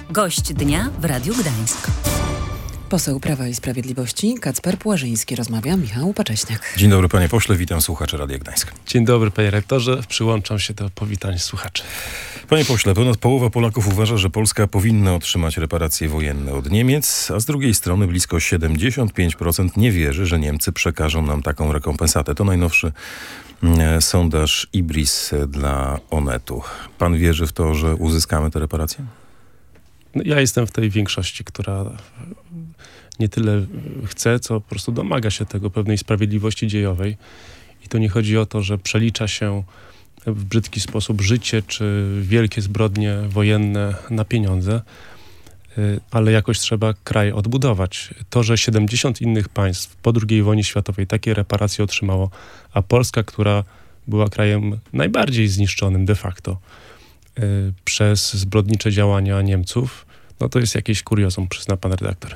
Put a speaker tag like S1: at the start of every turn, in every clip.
S1: Gość dnia w Radiu Gdańsk.
S2: Poseł Prawa i Sprawiedliwości Kacper Płażyński rozmawia. Michał Pacześniak.
S3: Dzień dobry panie pośle, witam słuchaczy Radia Gdańsk.
S4: Dzień dobry panie rektorze, przyłączam się do powitań słuchaczy.
S3: Panie pośle, ponad połowa Polaków uważa, że Polska powinna otrzymać reparacje wojenne od Niemiec, a z drugiej strony blisko 75% nie wierzy, że Niemcy przekażą nam taką rekompensatę. To najnowszy sondaż IBRIS dla Onetu. Pan wierzy w to, że uzyskamy te reparacje?
S4: No, ja jestem w tej większości, która nie tyle chce, co po prostu domaga się tego, pewnej sprawiedliwości dziejowej. I to nie chodzi o to, że przelicza się w brzydki sposób życie czy wielkie zbrodnie wojenne na pieniądze, ale jakoś trzeba kraj odbudować. To, że 70 innych państw po II wojnie światowej takie reparacje otrzymało, a Polska, która była krajem najbardziej zniszczonym de facto przez zbrodnicze działania Niemców, no to jest jakieś kuriozum, przyzna pan redaktor.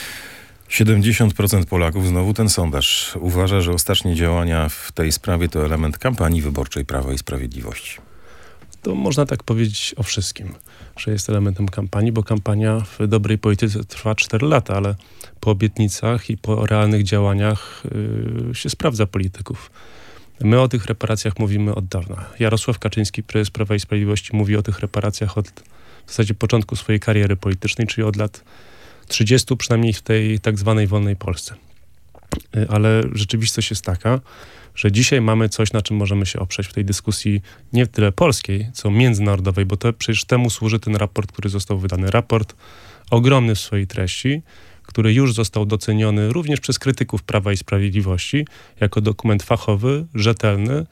S3: 70% Polaków, znowu ten sondaż, uważa, że ostatnie działania w tej sprawie to element kampanii wyborczej Prawa i Sprawiedliwości.
S4: To można tak powiedzieć o wszystkim, że jest elementem kampanii, bo kampania w dobrej polityce trwa 4 lata, ale po obietnicach i po realnych działaniach się sprawdza polityków. My o tych reparacjach mówimy od dawna. Jarosław Kaczyński, prezes Prawa i Sprawiedliwości, mówi o tych reparacjach od w zasadzie początku swojej kariery politycznej, czyli od lat 30, przynajmniej w tej tak zwanej wolnej Polsce. Ale rzeczywistość jest taka, że dzisiaj mamy coś, na czym możemy się oprzeć w tej dyskusji nie tyle polskiej, co międzynarodowej, bo to przecież temu służy ten raport, który został wydany. Raport ogromny w swojej treści, który już został doceniony również przez krytyków Prawa i Sprawiedliwości jako dokument fachowy, rzetelny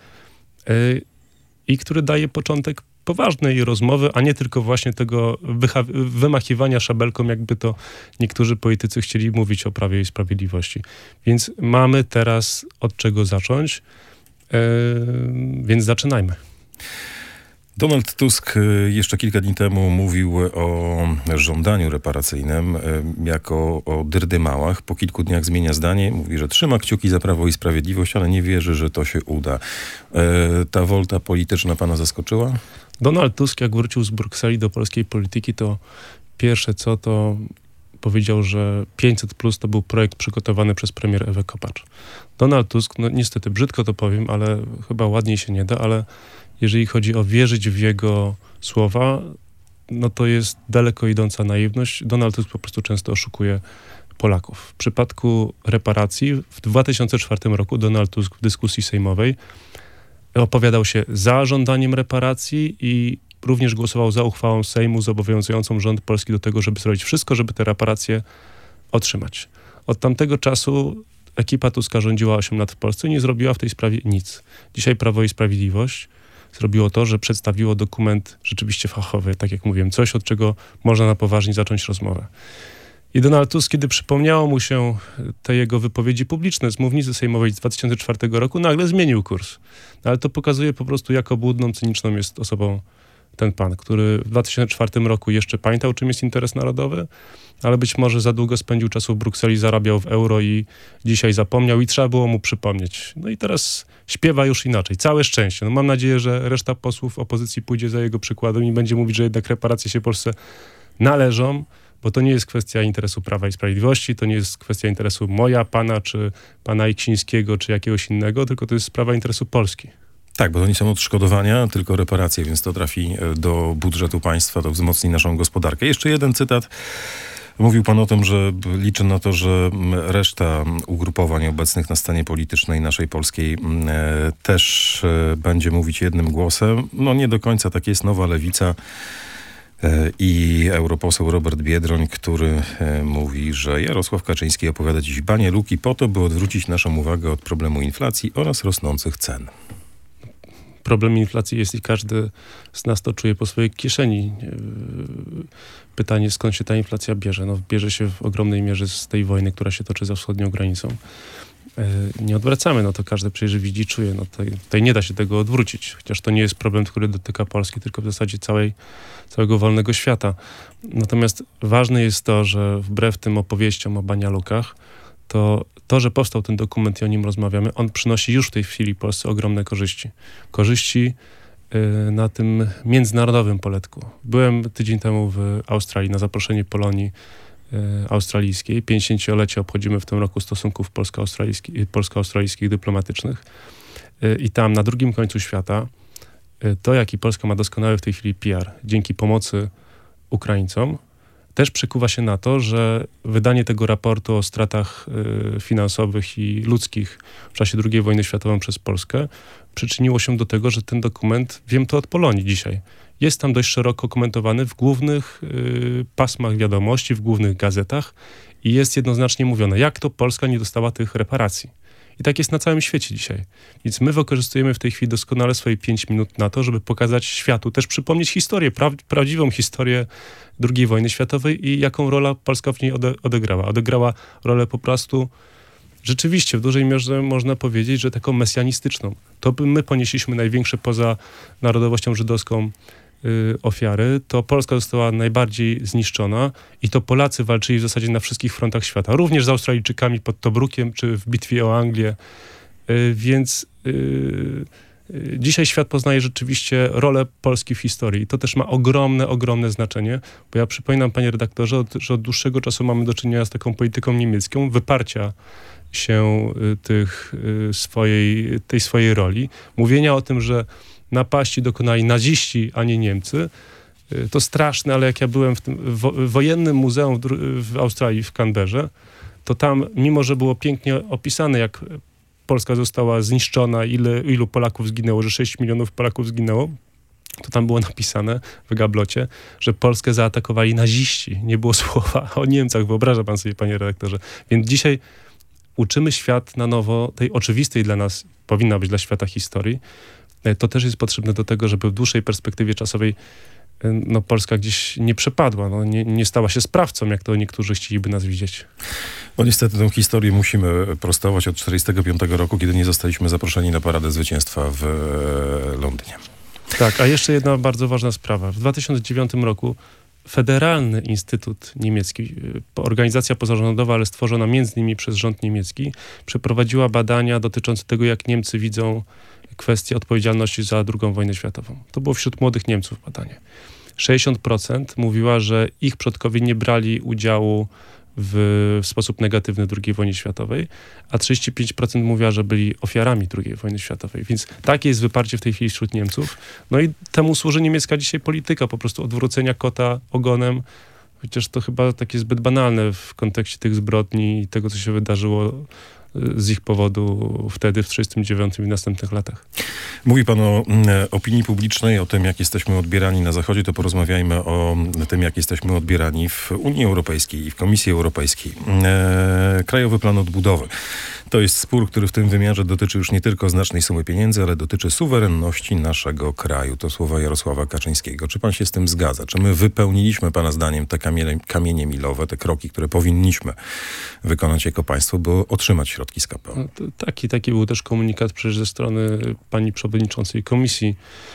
S4: i który daje początek poważnej rozmowy, a nie tylko właśnie tego wymachiwania szabelką, jakby to niektórzy politycy chcieli mówić o Prawie i Sprawiedliwości. Więc mamy teraz od czego zacząć, więc zaczynajmy.
S3: Donald Tusk jeszcze kilka dni temu mówił o żądaniu reparacyjnym jako o dyrdymałach. Po kilku dniach zmienia zdanie. Mówi, że trzyma kciuki za Prawo i Sprawiedliwość, ale nie wierzy, że to się uda. Ta wolta polityczna pana zaskoczyła?
S4: Donald Tusk, jak wrócił z Brukseli do polskiej polityki, to pierwsze co, to powiedział, że 500+ to był projekt przygotowany przez premier Ewę Kopacz. Donald Tusk, no niestety brzydko to powiem, ale chyba ładniej się nie da, ale jeżeli chodzi o wierzyć w jego słowa, no to jest daleko idąca naiwność. Donald Tusk po prostu często oszukuje Polaków. W przypadku reparacji w 2004 roku Donald Tusk w dyskusji sejmowej opowiadał się za żądaniem reparacji i również głosował za uchwałą Sejmu zobowiązującą rząd polski do tego, żeby zrobić wszystko, żeby te reparacje otrzymać. Od tamtego czasu ekipa Tuska rządziła 8 lat w Polsce i nie zrobiła w tej sprawie nic. Dzisiaj Prawo i Sprawiedliwość zrobiło to, że przedstawiło dokument rzeczywiście fachowy, tak jak mówiłem, coś, od czego można na poważnie zacząć rozmowę. I Donald Tusk, kiedy przypomniało mu się te jego wypowiedzi publiczne z mównicy sejmowej z 2004 roku, nagle zmienił kurs. No, ale to pokazuje po prostu, jak obłudną, cyniczną jest osobą ten pan, który w 2004 roku jeszcze pamiętał, czym jest interes narodowy, ale być może za długo spędził czasu w Brukseli, zarabiał w euro i dzisiaj zapomniał i trzeba było mu przypomnieć. No i teraz śpiewa już inaczej. Całe szczęście. No mam nadzieję, że reszta posłów opozycji pójdzie za jego przykładem i będzie mówić, że jednak reparacje się Polsce należą, bo to nie jest kwestia interesu Prawa i Sprawiedliwości, to nie jest kwestia interesu moja, pana, czy pana Iksińskiego, czy jakiegoś innego, tylko to jest sprawa interesu Polski.
S3: Tak, bo to nie są odszkodowania, tylko reparacje, więc to trafi do budżetu państwa, to wzmocni naszą gospodarkę. Jeszcze jeden cytat. Mówił pan o tym, że liczy na to, że reszta ugrupowań obecnych na scenie politycznej naszej polskiej też będzie mówić jednym głosem. No nie do końca tak jest. Nowa Lewica i europoseł Robert Biedroń, który mówi, że Jarosław Kaczyński opowiada dziś banie luki po to, by odwrócić naszą uwagę od problemu inflacji oraz rosnących cen.
S4: Problem inflacji jest i każdy z nas to czuje po swojej kieszeni. Pytanie, skąd się ta inflacja bierze? No, bierze się w ogromnej mierze z tej wojny, która się toczy za wschodnią granicą. Nie odwracamy, no to każdy przecież widzi, czuje. No tutaj nie da się tego odwrócić, chociaż to nie jest problem, który dotyka Polski, tylko w zasadzie całego wolnego świata. Natomiast ważne jest to, że wbrew tym opowieściom o banialukach, to, że powstał ten dokument i o nim rozmawiamy, on przynosi już w tej chwili Polsce ogromne korzyści. Korzyści na tym międzynarodowym poletku. Byłem tydzień temu w Australii na zaproszenie Polonii australijskiej. 50-lecie obchodzimy w tym roku stosunków polsko-australijskich dyplomatycznych. I tam na drugim końcu świata to, jaki Polska ma doskonały w tej chwili PR, dzięki pomocy Ukraińcom, też przekuwa się na to, że wydanie tego raportu o stratach finansowych i ludzkich w czasie II wojny światowej przez Polskę przyczyniło się do tego, że ten dokument, wiem to od Polonii dzisiaj, jest tam dość szeroko komentowany w głównych pasmach wiadomości, w głównych gazetach i jest jednoznacznie mówione, jak to Polska nie dostała tych reparacji. I tak jest na całym świecie dzisiaj. Więc my wykorzystujemy w tej chwili doskonale swoje 5 minut na to, żeby pokazać światu, też przypomnieć historię, prawdziwą historię II wojny światowej i jaką rolę Polska w niej odegrała. Odegrała rolę po prostu rzeczywiście w dużej mierze można powiedzieć, że taką mesjanistyczną. To my ponieśliśmy największe poza narodowością żydowską ofiary, to Polska została najbardziej zniszczona i to Polacy walczyli w zasadzie na wszystkich frontach świata. Również z Australijczykami pod Tobrukiem, czy w bitwie o Anglię. Więc dzisiaj świat poznaje rzeczywiście rolę Polski w historii. I to też ma ogromne znaczenie, bo ja przypominam, panie redaktorze, że od dłuższego czasu mamy do czynienia z taką polityką niemiecką, wyparcia się tej swojej roli. Mówienia o tym, że napaści dokonali naziści, a nie Niemcy. To straszne, ale jak ja byłem w tym wojennym muzeum w Australii, w Canberrze, to tam, mimo że było pięknie opisane, jak Polska została zniszczona, ilu Polaków zginęło, że 6 milionów Polaków zginęło, to tam było napisane w gablocie, że Polskę zaatakowali naziści. Nie było słowa o Niemcach, wyobraża pan sobie, panie redaktorze. Więc dzisiaj uczymy świat na nowo tej oczywistej dla nas, powinna być dla świata historii. To też jest potrzebne do tego, żeby w dłuższej perspektywie czasowej Polska gdzieś nie przepadła, nie stała się sprawcą, jak to niektórzy chcieliby nas widzieć.
S3: No niestety tę historię musimy prostować od 1945 roku, kiedy nie zostaliśmy zaproszeni na Paradę Zwycięstwa w Londynie.
S4: Tak, a jeszcze jedna bardzo ważna sprawa. W 2009 roku Federalny Instytut Niemiecki, organizacja pozarządowa, ale stworzona między innymi przez rząd niemiecki, przeprowadziła badania dotyczące tego, jak Niemcy widzą kwestię odpowiedzialności za II wojnę światową. To było wśród młodych Niemców badanie. 60% mówiła, że ich przodkowie nie brali udziału w sposób negatywny w II wojnie światowej, a 35% mówiła, że byli ofiarami II wojny światowej. Więc takie jest wyparcie w tej chwili wśród Niemców. No i temu służy niemiecka dzisiaj polityka, po prostu odwrócenia kota ogonem, chociaż to chyba takie zbyt banalne w kontekście tych zbrodni i tego, co się wydarzyło z ich powodu wtedy, w 1939 i w następnych latach.
S3: Mówi pan o opinii publicznej, o tym, jak jesteśmy odbierani na Zachodzie, to porozmawiajmy o tym, jak jesteśmy odbierani w Unii Europejskiej i w Komisji Europejskiej. Krajowy Plan Odbudowy. To jest spór, który w tym wymiarze dotyczy już nie tylko znacznej sumy pieniędzy, ale dotyczy suwerenności naszego kraju. To słowa Jarosława Kaczyńskiego. Czy pan się z tym zgadza? Czy my wypełniliśmy, pana zdaniem, te kamienie milowe, te kroki, które powinniśmy wykonać jako państwo, by otrzymać środki z KPO?
S4: No, taki był też komunikat przecież ze strony pani przewodniczącej komisji,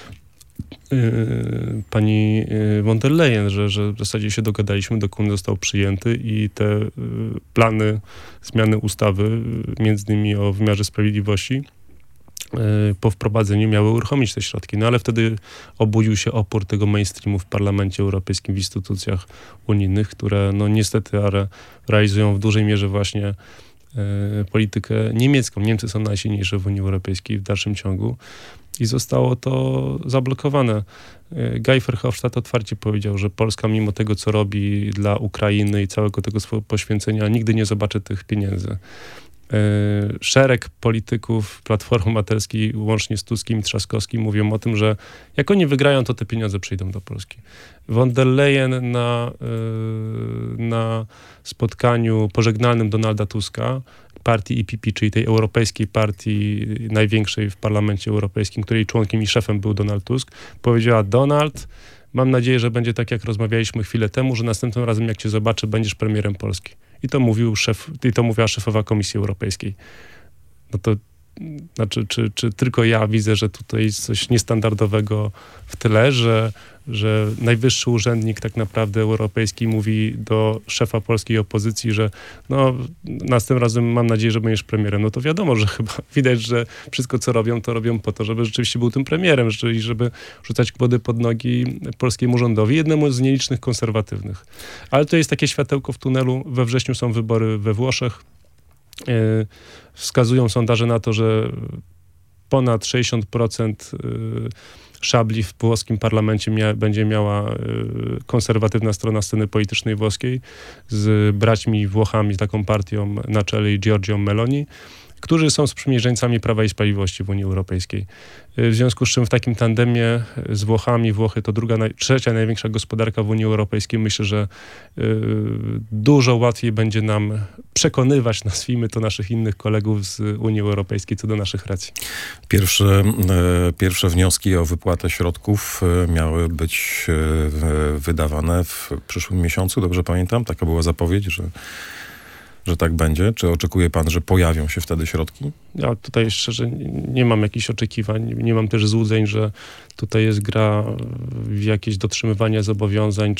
S4: pani von der Leyen, że w zasadzie się dogadaliśmy, dokument został przyjęty i te plany zmiany ustawy, między innymi o wymiarze sprawiedliwości, po wprowadzeniu miały uruchomić te środki. No ale wtedy obudził się opór tego mainstreamu w Parlamencie Europejskim, w instytucjach unijnych, które niestety realizują w dużej mierze właśnie politykę niemiecką. Niemcy są najsilniejsze w Unii Europejskiej w dalszym ciągu i zostało to zablokowane. Guy Verhofstadt otwarcie powiedział, że Polska mimo tego, co robi dla Ukrainy i całego tego swojego poświęcenia, nigdy nie zobaczy tych pieniędzy. Szereg polityków Platformy Obywatelskiej, łącznie z Tuskiem i Trzaskowskim, mówią o tym, że jak oni wygrają, to te pieniądze przyjdą do Polski. Von der Leyen na spotkaniu pożegnalnym Donalda Tuska, partii EPP, czyli tej europejskiej partii największej w Parlamencie Europejskim, której członkiem i szefem był Donald Tusk, powiedziała: Donald, mam nadzieję, że będzie tak, jak rozmawialiśmy chwilę temu, że następnym razem, jak cię zobaczę, będziesz premierem Polski. I to mówiła szefowa Komisji Europejskiej. No to znaczy, czy tylko ja widzę, że tutaj jest coś niestandardowego w tyle, że najwyższy urzędnik tak naprawdę europejski mówi do szefa polskiej opozycji, że no następnym razem mam nadzieję, że będziesz premierem. No to wiadomo, że chyba widać, że wszystko co robią, to robią po to, żeby rzeczywiście był tym premierem, żeby rzucać kłody pod nogi polskiemu rządowi, jednemu z nielicznych konserwatywnych. Ale to jest takie światełko w tunelu. We wrześniu są wybory we Włoszech. Wskazują sondaże na to, że ponad 60% szabli w włoskim parlamencie będzie miała konserwatywna strona sceny politycznej włoskiej z braćmi Włochami, taką partią na czele i Giorgią Meloni, którzy są sprzymierzeńcami Prawa i Sprawiedliwości w Unii Europejskiej. W związku z czym w takim tandemie z Włochami, Włochy to trzecia największa gospodarka w Unii Europejskiej, myślę, że dużo łatwiej będzie nam przekonywać, nazwijmy to, naszych innych kolegów z Unii Europejskiej co do naszych racji.
S3: Pierwsze wnioski o wypłatę środków miały być wydawane w przyszłym miesiącu, dobrze pamiętam? Taka była zapowiedź, że tak będzie? Czy oczekuje pan, że pojawią się wtedy środki?
S4: Ja tutaj szczerze nie mam jakichś oczekiwań, nie mam też złudzeń, że tutaj jest gra w jakieś dotrzymywanie zobowiązań,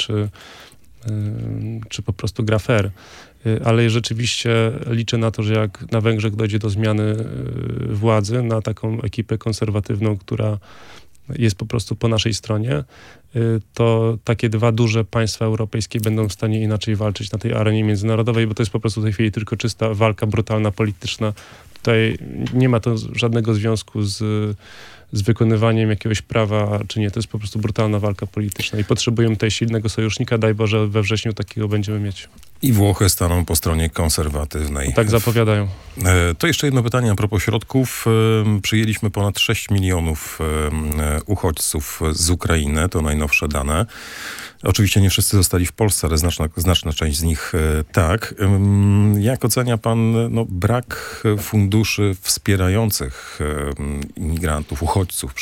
S4: czy po prostu gra fair. Ale rzeczywiście liczę na to, że jak na Węgrzech dojdzie do zmiany władzy, na taką ekipę konserwatywną, która jest po prostu po naszej stronie, to takie dwa duże państwa europejskie będą w stanie inaczej walczyć na tej arenie międzynarodowej, bo to jest po prostu w tej chwili tylko czysta walka brutalna, polityczna. Tutaj nie ma to żadnego związku z wykonywaniem jakiegoś prawa, czy nie. To jest po prostu brutalna walka polityczna i potrzebujemy tutaj silnego sojusznika. Daj Boże, we wrześniu takiego będziemy mieć.
S3: I Włochy staną po stronie konserwatywnej.
S4: No tak zapowiadają.
S3: To jeszcze jedno pytanie a propos środków. Przyjęliśmy ponad 6 milionów uchodźców z Ukrainy, to najnowsze dane. Oczywiście nie wszyscy zostali w Polsce, ale znaczna część z nich tak. Jak ocenia pan brak funduszy wspierających imigrantów, uchodźców,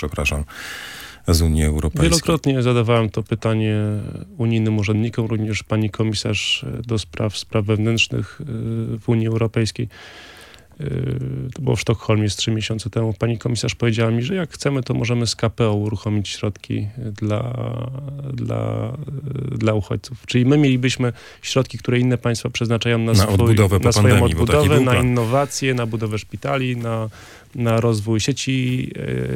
S3: z Unii Europejskiej?
S4: Wielokrotnie zadawałem to pytanie unijnym urzędnikom, również pani komisarz do spraw wewnętrznych w Unii Europejskiej. To było w Sztokholmie z 3 miesiące temu. Pani komisarz powiedziała mi, że jak chcemy, to możemy z KPO uruchomić środki dla uchodźców. Czyli my mielibyśmy środki, które inne państwa przeznaczają na swoją odbudowę, na innowacje, na budowę szpitali, na rozwój sieci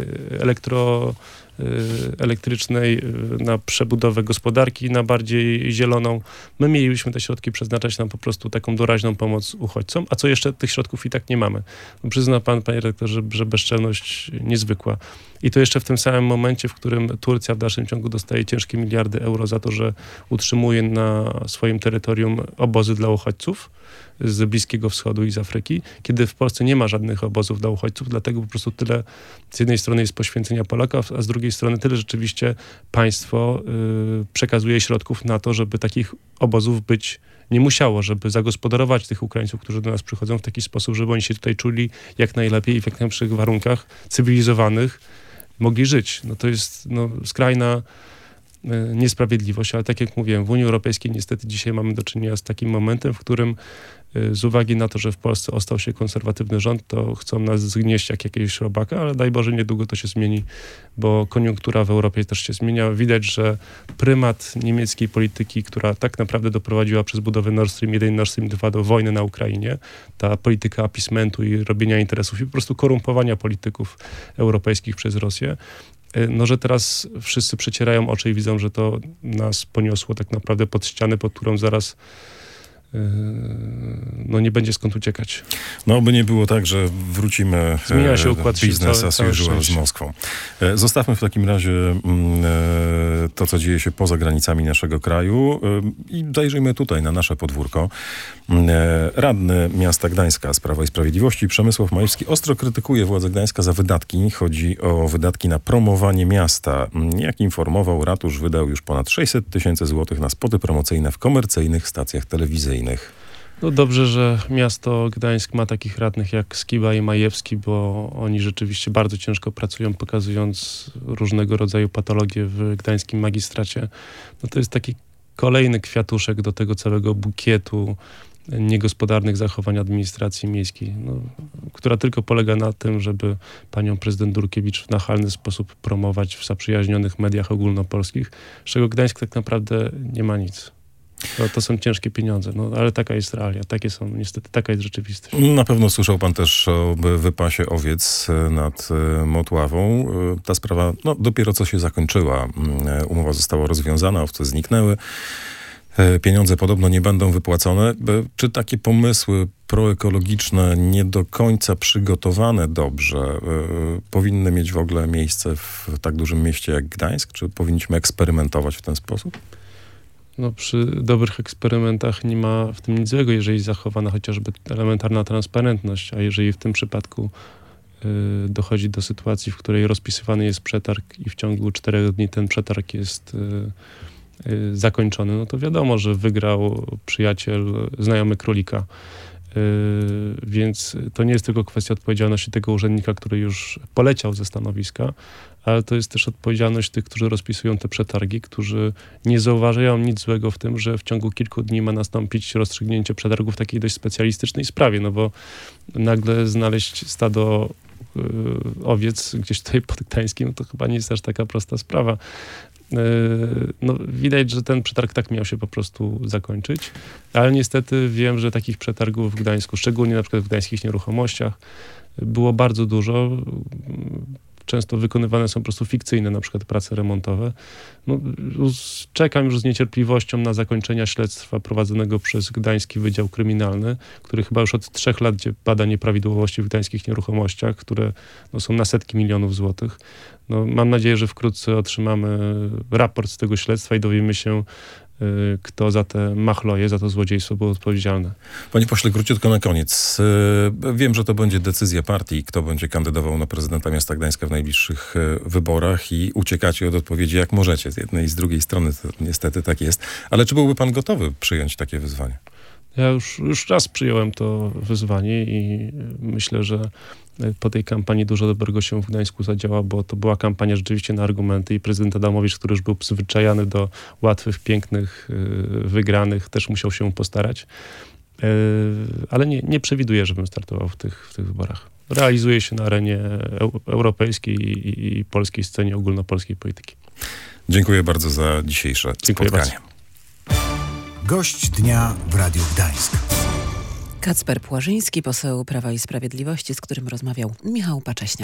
S4: elektrycznej, na przebudowę gospodarki, na bardziej zieloną. My mielibyśmy te środki przeznaczać na po prostu taką doraźną pomoc uchodźcom, a co jeszcze tych środków i tak nie mamy. Przyzna pan, panie redaktorze, że bezczelność niezwykła. I to jeszcze w tym samym momencie, w którym Turcja w dalszym ciągu dostaje ciężkie miliardy euro za to, że utrzymuje na swoim terytorium obozy dla uchodźców z Bliskiego Wschodu i z Afryki, kiedy w Polsce nie ma żadnych obozów dla uchodźców, dlatego po prostu tyle z jednej strony jest poświęcenia Polaków, a z drugiej strony tyle rzeczywiście państwo przekazuje środków na to, żeby takich obozów być nie musiało, żeby zagospodarować tych Ukraińców, którzy do nas przychodzą w taki sposób, żeby oni się tutaj czuli jak najlepiej i w jak najlepszych warunkach cywilizowanych mogli żyć. No to jest skrajna niesprawiedliwość, ale tak jak mówiłem, w Unii Europejskiej niestety dzisiaj mamy do czynienia z takim momentem, w którym z uwagi na to, że w Polsce ostał się konserwatywny rząd, to chcą nas zgnieść jak jakiegoś robaka, ale daj Boże, niedługo to się zmieni, bo koniunktura w Europie też się zmienia. Widać, że prymat niemieckiej polityki, która tak naprawdę doprowadziła przez budowę Nord Stream 1 i Nord Stream 2 do wojny na Ukrainie, ta polityka appeasementu i robienia interesów i po prostu korumpowania polityków europejskich przez Rosję, że teraz wszyscy przecierają oczy i widzą, że to nas poniosło tak naprawdę pod ścianę, pod którą zaraz nie będzie skąd uciekać.
S3: By nie było tak, że wrócimy
S4: zmienia się układ
S3: biznes as usual z Moskwą. Zostawmy w takim razie to, co dzieje się poza granicami naszego kraju i zajrzyjmy tutaj na nasze podwórko. Radny miasta Gdańska z Prawa i Sprawiedliwości Przemysław Majewski ostro krytykuje władze Gdańska za wydatki. Chodzi o wydatki na promowanie miasta. Jak informował, ratusz wydał już ponad 600 000 złotych na spoty promocyjne w komercyjnych stacjach telewizyjnych.
S4: Dobrze, że miasto Gdańsk ma takich radnych jak Skiba i Majewski, bo oni rzeczywiście bardzo ciężko pracują, pokazując różnego rodzaju patologie w gdańskim magistracie. To jest taki kolejny kwiatuszek do tego całego bukietu niegospodarnych zachowań administracji miejskiej, która tylko polega na tym, żeby panią prezydent Durkiewicz w nachalny sposób promować w zaprzyjaźnionych mediach ogólnopolskich, z czego Gdańsk tak naprawdę nie ma nic. To są ciężkie pieniądze, ale taka jest realia, niestety taka jest rzeczywistość.
S3: Na pewno słyszał pan też o wypasie owiec nad Motławą. Ta sprawa dopiero co się zakończyła. Umowa została rozwiązana, owce zniknęły. Pieniądze podobno nie będą wypłacone. Czy takie pomysły proekologiczne, nie do końca przygotowane dobrze, powinny mieć w ogóle miejsce w tak dużym mieście jak Gdańsk? Czy powinniśmy eksperymentować w ten sposób?
S4: Przy dobrych eksperymentach nie ma w tym nic złego, jeżeli zachowana chociażby elementarna transparentność, a jeżeli w tym przypadku dochodzi do sytuacji, w której rozpisywany jest przetarg i w ciągu 4 dni ten przetarg jest zakończony, to wiadomo, że wygrał przyjaciel, znajomy królika. Więc to nie jest tylko kwestia odpowiedzialności tego urzędnika, który już poleciał ze stanowiska, ale to jest też odpowiedzialność tych, którzy rozpisują te przetargi, którzy nie zauważają nic złego w tym, że w ciągu kilku dni ma nastąpić rozstrzygnięcie przetargu w takiej dość specjalistycznej sprawie, bo nagle znaleźć stado owiec gdzieś tutaj pod Gdańskiem, to chyba nie jest aż taka prosta sprawa. Widać, że ten przetarg tak miał się po prostu zakończyć, ale niestety wiem, że takich przetargów w Gdańsku, szczególnie na przykład w gdańskich nieruchomościach, było bardzo dużo. Często wykonywane są po prostu fikcyjne na przykład prace remontowe. Czekam już z niecierpliwością na zakończenia śledztwa prowadzonego przez Gdański Wydział Kryminalny, który chyba już od 3 lat bada nieprawidłowości w gdańskich nieruchomościach, które są na setki milionów złotych. Mam nadzieję, że wkrótce otrzymamy raport z tego śledztwa i dowiemy się, kto za te machloje, za to złodziejstwo był odpowiedzialny.
S3: Panie pośle, króciutko na koniec. Wiem, że to będzie decyzja partii, kto będzie kandydował na prezydenta miasta Gdańska w najbliższych wyborach i uciekacie od odpowiedzi jak możecie. Z jednej i z drugiej strony to niestety tak jest. Ale czy byłby pan gotowy przyjąć takie wyzwanie?
S4: Ja już raz przyjąłem to wyzwanie i myślę, że po tej kampanii dużo dobrego się w Gdańsku zadziała, bo to była kampania rzeczywiście na argumenty i prezydent Adamowicz, który już był przyzwyczajany do łatwych, pięknych, wygranych, też musiał się postarać. Ale nie przewiduję, żebym startował w tych wyborach. Realizuje się na arenie europejskiej i polskiej scenie ogólnopolskiej polityki.
S3: Dziękuję bardzo za dzisiejsze spotkanie.
S4: Bardzo.
S5: Gość dnia w Radiu Gdańsk.
S2: Kacper Płażyński, poseł Prawa i Sprawiedliwości, z którym rozmawiał Michał Pacześniak.